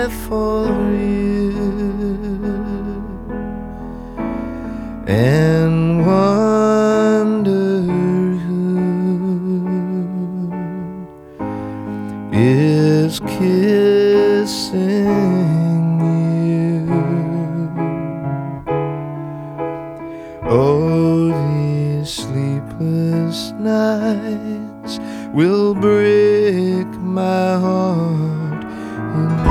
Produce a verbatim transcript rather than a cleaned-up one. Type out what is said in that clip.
for you and wonder who is kissing you. Oh, these sleepless nights will break my heart